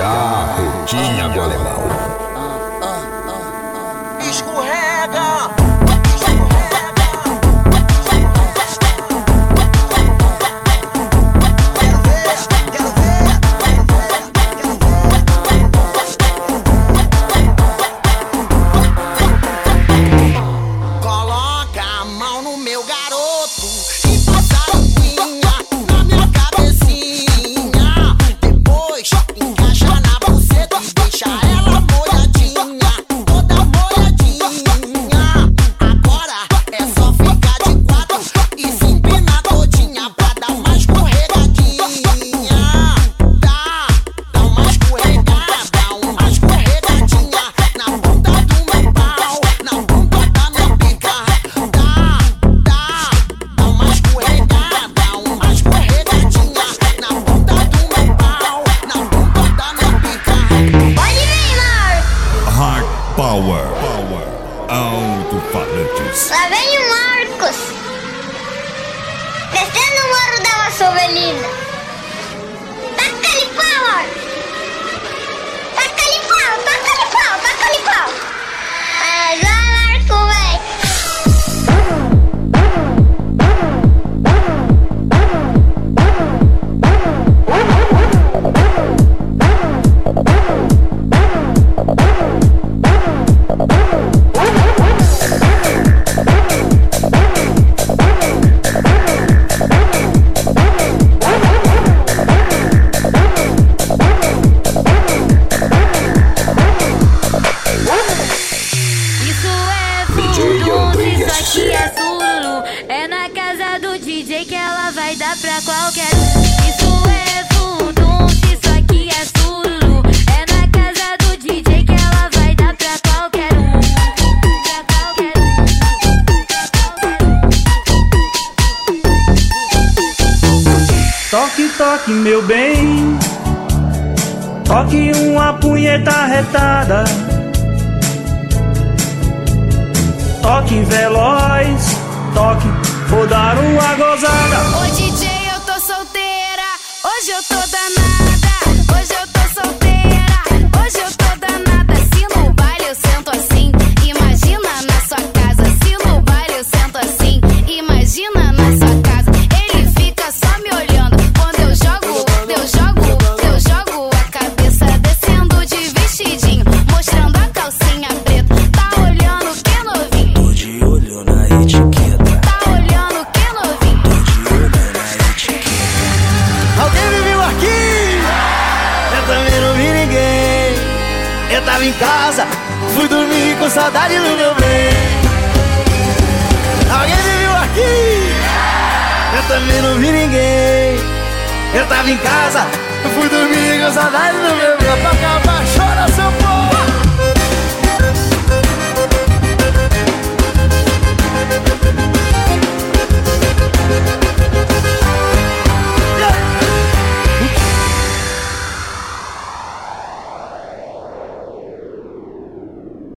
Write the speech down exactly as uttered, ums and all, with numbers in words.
cá, rotinha do alemão. Escorrega! Power, Power, alto-falantes. Lá vem o Marcos, descendo o morro da Vassovelina. Taca-lhe pau, Marcos. Taca-lhe pau, taca-lhe pau, taca-lhe pau. Ah, já, Marcos, vem. É na casa do D J que ela vai dar pra qualquer um. Isso é fundum, isso aqui é sururu. É na casa do D J que ela vai dar pra qualquer um. Pra qualquer um. Toque, toque, meu bem. Toque uma punheta retada. Toque veloz, toque, vou dar uma gozada. Ô D J, eu tô solteira, hoje eu tô danada. Hoje eu tô solteira, hoje eu tô danada. Se no baile eu sento assim, imagina na sua casa. Se no baile eu sento assim, imagina na sua casa. Ele fica só me olhando quando eu jogo, eu jogo, eu jogo a cabeça descendo de vestidinho, mostrando a calcinha preta. Tá olhando que novinho. Tô de olho na etiqueta. Tá olhando que novinho. Tô de olho na etiqueta. Alguém me viu aqui? Eu também não vi ninguém. Eu tava em casa, fui dormir com saudade do meu bem. Alguém me viu aqui? Eu também não vi ninguém. Eu tava em casa, fui dormir com saudade do meu bem.